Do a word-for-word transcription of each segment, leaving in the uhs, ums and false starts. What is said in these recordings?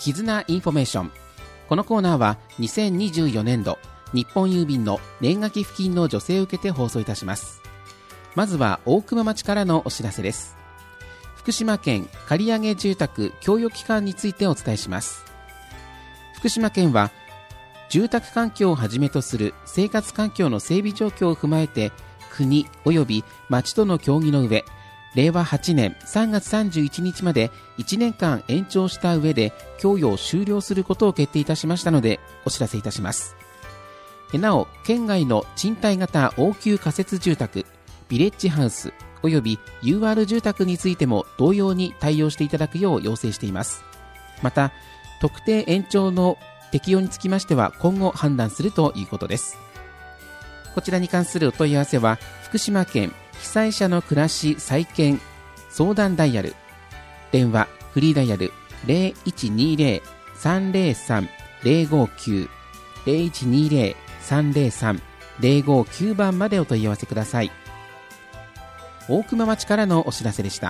絆インフォメーション。このコーナーはにせんにじゅうよねんど日本郵便の年賀寄付金の助成を受けて放送いたします。まずは大熊町からのお知らせです。福島県借上住宅供与期間についてお伝えします。福島県は住宅環境をはじめとする生活環境の整備状況を踏まえて、国及び町との協議の上、れいわはちねんさんがつさんじゅういちにちまでいちねんかん延長した上で供与を終了することを決定いたしましたのでお知らせいたします。なお、県外の賃貸型応急仮設住宅、ビレッジハウス及び ユーアール 住宅についても同様に対応していただくよう要請しています。また、特定延長の適用につきましては今後判断するということです。こちらに関するお問い合わせは福島県被災者の暮らし再建相談ダイヤル、電話フリーダイヤル ゼロいちにゼロ さんゼロさん ゼロごきゅう ゼロいちにゼロ さんゼロさん ゼロごきゅう 番までお問い合わせください。大熊町からのお知らせでした。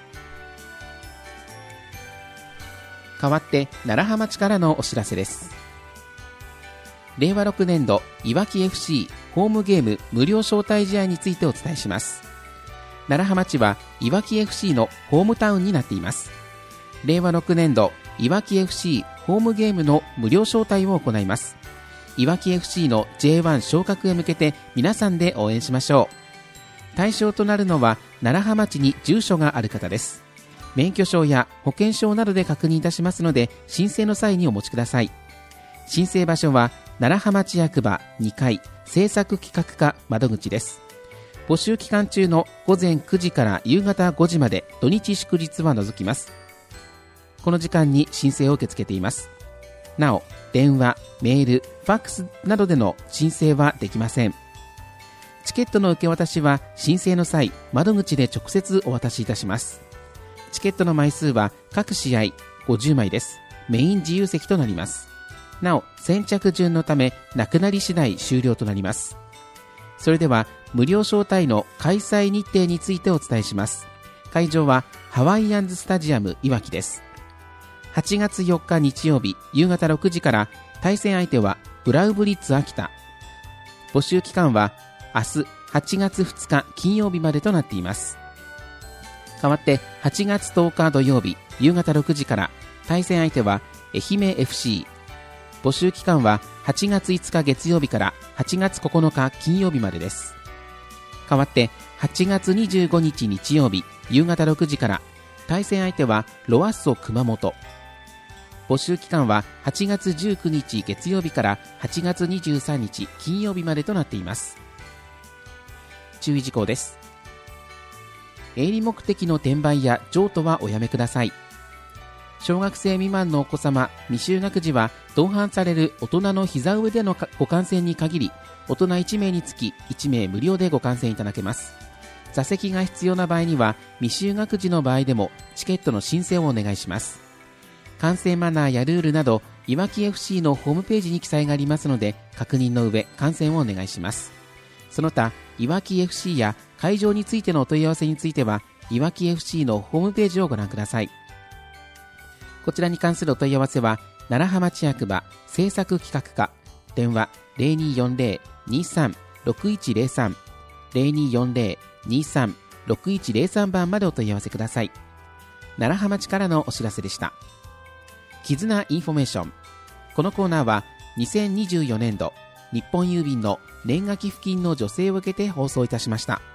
代わって楢葉町からのお知らせです。れいわろくねんどいわき エフシー ホームゲーム無料招待試合についてお伝えします。楢葉町はいわき エフシー のホームタウンになっています。れいわろくねんどいわき エフシー ホームゲームの無料招待を行います。いわき エフシー の ジェイワン 昇格へ向けて皆さんで応援しましょう。対象となるのは楢葉町に住所がある方です。免許証や保険証などで確認いたしますので申請の際にお持ちください。申請場所は楢葉町役場にかい政策企画課窓口です。募集期間中のごぜんくじから夕方ごじまで、土日祝日は除きます。この時間に申請を受け付けています。なお、電話、メール、ファックスなどでの申請はできません。チケットの受け渡しは申請の際、窓口で直接お渡しいたします。チケットの枚数は各試合ごじゅうまいです。メイン自由席となります。なお、先着順のためなくなり次第終了となります。それでは無料招待の開催日程についてお伝えします。会場はハワイアンズスタジアムいわきです。はちがつよっか日曜日夕方ろくじから、対戦相手はブラウブリッツ秋田。募集期間は明日はちがつふつか金曜日までとなっています。代わってはちがつとおか土曜日夕方ろくじから、対戦相手は愛媛 エフシー。募集期間ははちがついつか月曜日からはちがつここのか金曜日までです。代わってはちがつにじゅうごにち日曜日夕方ろくじから、対戦相手はロアッソ熊本。募集期間ははちがつじゅうくにち月曜日からはちがつにじゅうさんにち金曜日までとなっています。注意事項です。営利目的の転売や譲渡はおやめください。小学生未満のお子様、未就学児は同伴される大人の膝上でのご観戦に限り、大人いちめいにつきいちめい無料でご観戦いただけます。座席が必要な場合には、未就学児の場合でもチケットの申請をお願いします。観戦マナーやルールなど、いわき エフシー のホームページに記載がありますので、確認の上観戦をお願いします。その他、いわき エフシー や会場についてのお問い合わせについては、いわき エフシー のホームページをご覧ください。こちらに関するお問い合わせは楢葉町役場政策企画課、電話 ゼロによんゼロ にさん ろくいちゼロさん ゼロによんゼロ にさん ろくいちゼロさん 番までお問い合わせください。楢葉町からのお知らせでした。絆インフォメーション。このコーナーはにせんにじゅうよねんど日本郵便の年賀寄付金の助成を受けて放送いたしました。